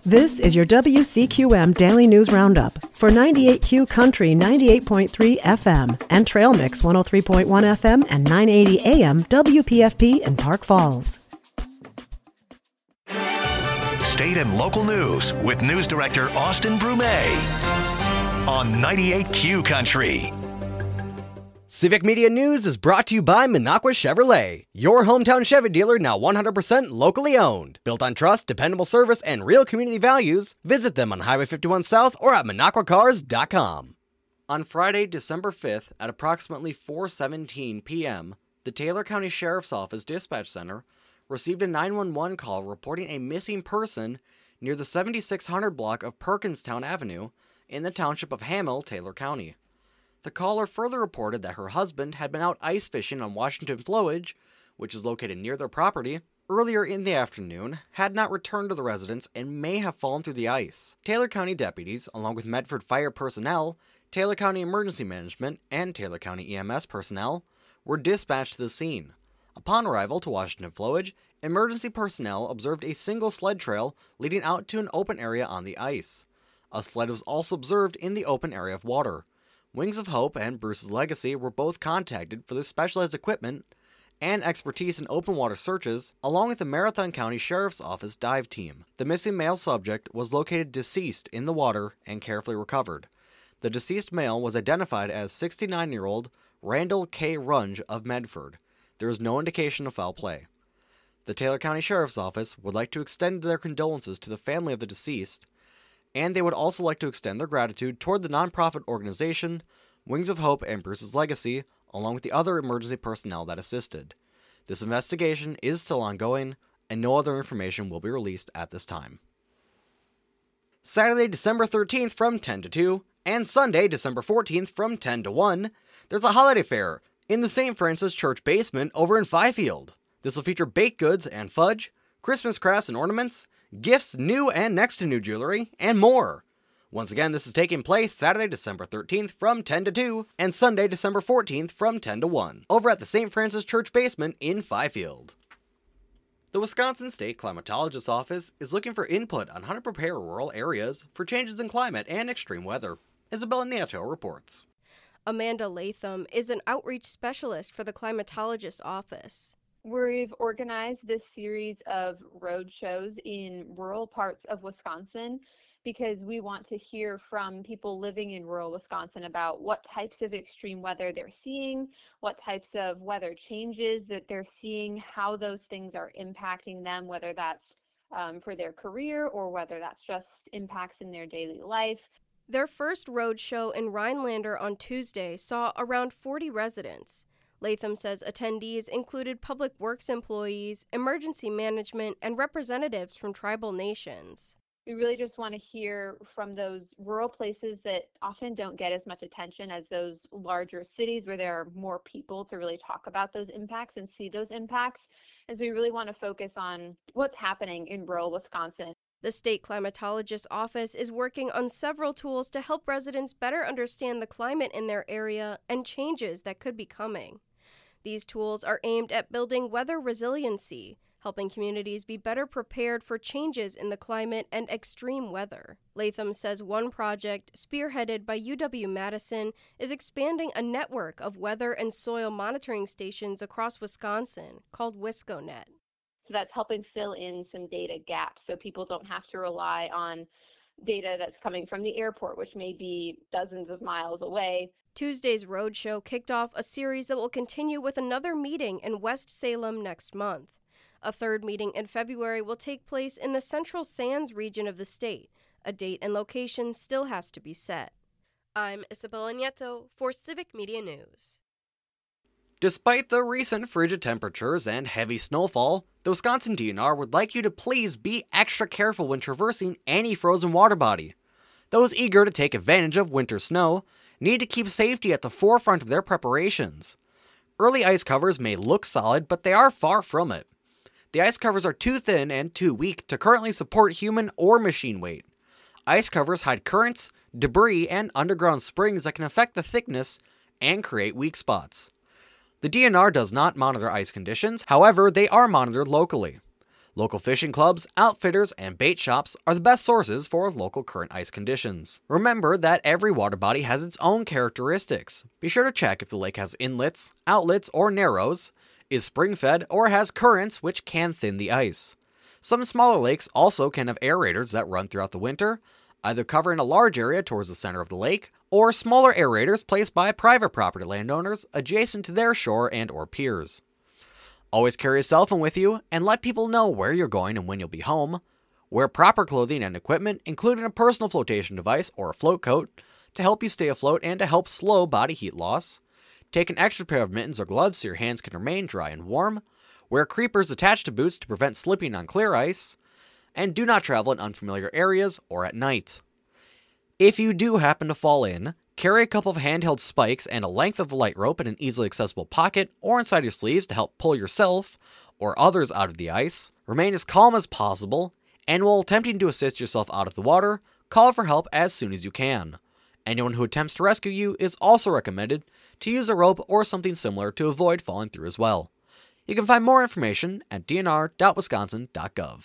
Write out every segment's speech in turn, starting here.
This is your WCQM Daily News Roundup for 98Q Country 98.3 FM and Trail Mix 103.1 FM and 980 AM WPFP in Park Falls. State and local news with News Director Austin Brumet on 98Q Country. Civic Media News is brought to you by Minocqua Chevrolet, your hometown Chevy dealer now 100% locally owned. Built on trust, dependable service, and real community values, visit them on Highway 51 South or at MinocquaCars.com. On Friday, December 5th at approximately 4:17 p.m., the Taylor County Sheriff's Office Dispatch Center received a 911 call reporting a missing person near the 7600 block of Perkinstown Avenue in the township of Hamill, Taylor County. The caller further reported that her husband had been out ice fishing on Washington Flowage, which is located near their property, earlier in the afternoon, had not returned to the residence and may have fallen through the ice. Taylor County deputies, along with Medford Fire personnel, Taylor County Emergency Management, and Taylor County EMS personnel, were dispatched to the scene. Upon arrival to Washington Flowage, emergency personnel observed a single sled trail leading out to an open area on the ice. A sled was also observed in the open area of water. Wings of Hope and Bruce's Legacy were both contacted for their specialized equipment and expertise in open water searches, along with the Marathon County Sheriff's Office dive team. The missing male subject was located deceased in the water and carefully recovered. The deceased male was identified as 69-year-old Randall K. Runge of Medford. There is no indication of foul play. The Taylor County Sheriff's Office would like to extend their condolences to the family of the deceased, and they would also like to extend their gratitude toward the nonprofit organization, Wings of Hope and Bruce's Legacy, along with the other emergency personnel that assisted. This investigation is still ongoing, and no other information will be released at this time. Saturday, December 13th from 10 to 2, and Sunday, December 14th from 10 to 1, there's a holiday fair in the St. Francis Church basement over in Fifield. This will feature baked goods and fudge, Christmas crafts and ornaments, gifts, new and next to new jewelry, and more. Once again, this is taking place Saturday, December 13th from 10 to 2, and Sunday, December 14th from 10 to 1, over at the St. Francis Church basement in Fifield. The Wisconsin State Climatologist's Office is looking for input on how to prepare rural areas for changes in climate and extreme weather. Isabella Nieto reports. Amanda Latham is an outreach specialist for the Climatologist's Office. We've organized this series of road shows in rural parts of Wisconsin because we want to hear from people living in rural Wisconsin about what types of extreme weather they're seeing, what types of weather changes that they're seeing, how those things are impacting them, whether that's for their career or whether that's just impacts in their daily life. Their first road show in Rhinelander on Tuesday saw around 40 residents. Latham says attendees included public works employees, emergency management, and representatives from tribal nations. We really just want to hear from those rural places that often don't get as much attention as those larger cities where there are more people to really talk about those impacts and see those impacts, as we really want to focus on what's happening in rural Wisconsin. The State Climatologist's Office is working on several tools to help residents better understand the climate in their area and changes that could be coming. These tools are aimed at building weather resiliency, helping communities be better prepared for changes in the climate and extreme weather. Latham says one project, spearheaded by UW-Madison, is expanding a network of weather and soil monitoring stations across Wisconsin called WiscoNet. So that's helping fill in some data gaps so people don't have to rely on data that's coming from the airport, which may be dozens of miles away. Tuesday's roadshow kicked off a series that will continue with another meeting in West Salem next month. A third meeting in February will take place in the Central Sands region of the state. A date and location still has to be set. I'm Isabella Nieto for Civic Media News. Despite the recent frigid temperatures and heavy snowfall, the Wisconsin DNR would like you to please be extra careful when traversing any frozen water body. Those eager to take advantage of winter snow need to keep safety at the forefront of their preparations. Early ice covers may look solid, but they are far from it. The ice covers are too thin and too weak to currently support human or machine weight. Ice covers hide currents, debris, and underground springs that can affect the thickness and create weak spots. The DNR does not monitor ice conditions, however, they are monitored locally. Local fishing clubs, outfitters, and bait shops are the best sources for local current ice conditions. Remember that every water body has its own characteristics. Be sure to check if the lake has inlets, outlets, or narrows, is spring-fed, or has currents which can thin the ice. Some smaller lakes also can have aerators that run throughout the winter, either covering a large area towards the center of the lake, or smaller aerators placed by private property landowners adjacent to their shore and or piers. Always carry a cell phone with you and let people know where you're going and when you'll be home. Wear proper clothing and equipment, including a personal flotation device or a float coat, to help you stay afloat and to help slow body heat loss. Take an extra pair of mittens or gloves so your hands can remain dry and warm. Wear creepers attached to boots to prevent slipping on clear ice. And do not travel in unfamiliar areas or at night. If you do happen to fall in, carry a couple of handheld spikes and a length of light rope in an easily accessible pocket or inside your sleeves to help pull yourself or others out of the ice. Remain as calm as possible, and while attempting to assist yourself out of the water, call for help as soon as you can. Anyone who attempts to rescue you is also recommended to use a rope or something similar to avoid falling through as well. You can find more information at dnr.wisconsin.gov.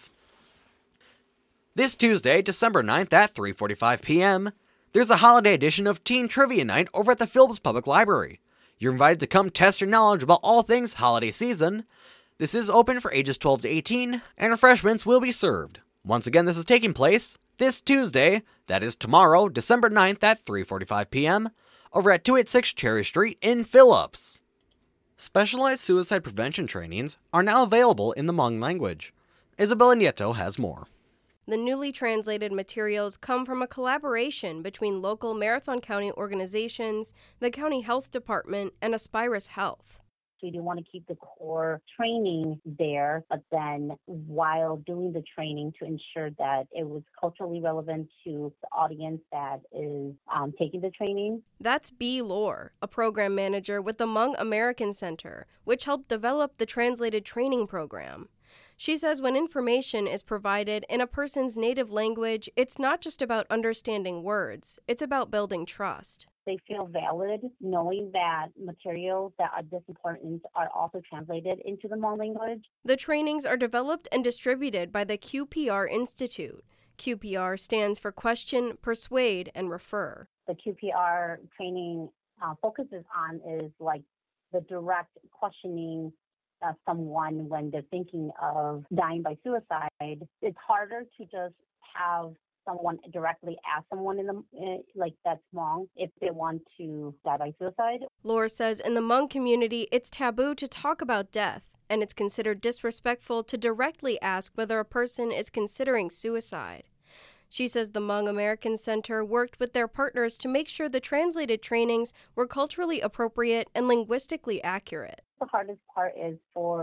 This Tuesday, December 9th at 3:45 p.m., there's a holiday edition of Teen Trivia Night over at the Phillips Public Library. You're invited to come test your knowledge about all things holiday season. This is open for ages 12 to 18, and refreshments will be served. Once again, this is taking place this Tuesday, that is tomorrow, December 9th at 3:45 p.m., over at 286 Cherry Street in Phillips. Specialized suicide prevention trainings are now available in the Hmong language. Isabella Nieto has more. The newly translated materials come from a collaboration between local Marathon County organizations, the County Health Department, and Aspirus Health. We do want to keep the core training there, but then while doing the training to ensure that it was culturally relevant to the audience that is taking the training. That's Bea Lohr, a program manager with the Hmong American Center, which helped develop the translated training program. She says when information is provided in a person's native language, it's not just about understanding words, it's about building trust. They feel valid knowing that materials that are this important are also translated into the Hmong language. The trainings are developed and distributed by the QPR Institute. QPR stands for Question, Persuade, and Refer. The QPR training focuses on is like the direct questioning someone when they're thinking of dying by suicide. It's harder to just have someone directly ask someone in the like that's Hmong if they want to die by suicide. Lohr says in the Hmong community, it's taboo to talk about death, and it's considered disrespectful to directly ask whether a person is considering suicide. She says the Hmong American Center worked with their partners to make sure the translated trainings were culturally appropriate and linguistically accurate. The hardest part is for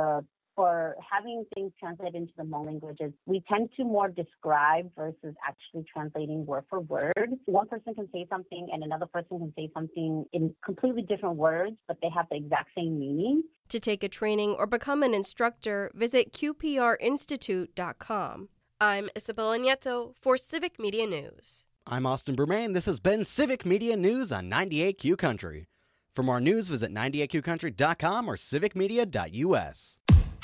having things translated into the Hmong languages. We tend to more describe versus actually translating word for word. One person can say something and another person can say something in completely different words, but they have the exact same meaning. To take a training or become an instructor, visit qprinstitute.com. I'm Isabella Nieto for Civic Media News. I'm Austin Brumain. This has been Civic Media News on 98Q Country. For more news, visit 98qcountry.com or civicmedia.us.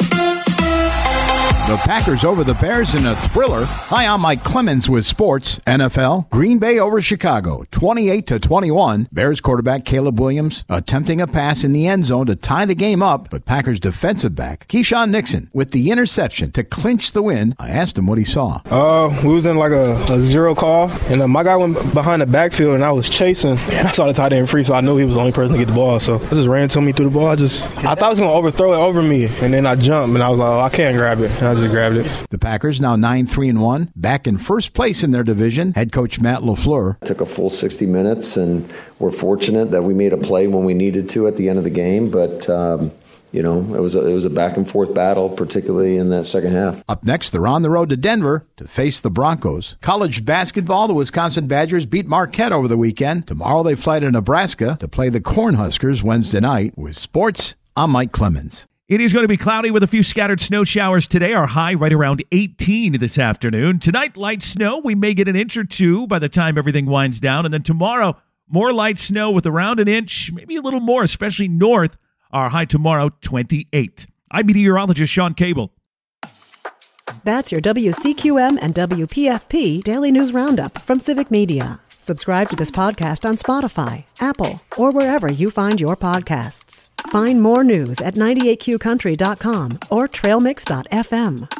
The Packers over the Bears in a thriller. Hi, I'm Mike Clemens with sports. NFL, Green Bay over Chicago, 28-21. Bears quarterback Caleb Williams attempting a pass in the end zone to tie the game up, but Packers defensive back Keyshawn Nixon with the interception to clinch the win. I asked him what he saw. We was in like a zero call, and my guy went behind the backfield, and I was chasing, and I saw the tight end free, so I knew he was the only person to get the ball, so I just ran to me through the ball. I thought I was going to overthrow it over me, and then I jumped, and I was like, oh, I can't grab it, and I just grabbed it. The Packers now 9-3-1, back in first place in their division. Head coach Matt LaFleur. Took a full 60 minutes, and we're fortunate that we made a play when we needed to at the end of the game, but it was a back and forth battle, particularly in that second half. Up next, they're on the road to Denver to face the Broncos. College basketball, the Wisconsin Badgers beat Marquette over the weekend. Tomorrow they fly to Nebraska to play the Cornhuskers Wednesday night. With sports, I'm Mike Clemens. It is going to be cloudy with a few scattered snow showers today. Our high right around 18 this afternoon. Tonight, light snow. We may get an inch or two by the time everything winds down. And then tomorrow, more light snow with around an inch, maybe a little more, especially north. Our high tomorrow, 28. I'm meteorologist Sean Cable. That's your WCQM and WPFP Daily News Roundup from Civic Media. Subscribe to this podcast on Spotify, Apple, or wherever you find your podcasts. Find more news at 98qcountry.com or trailmix.fm.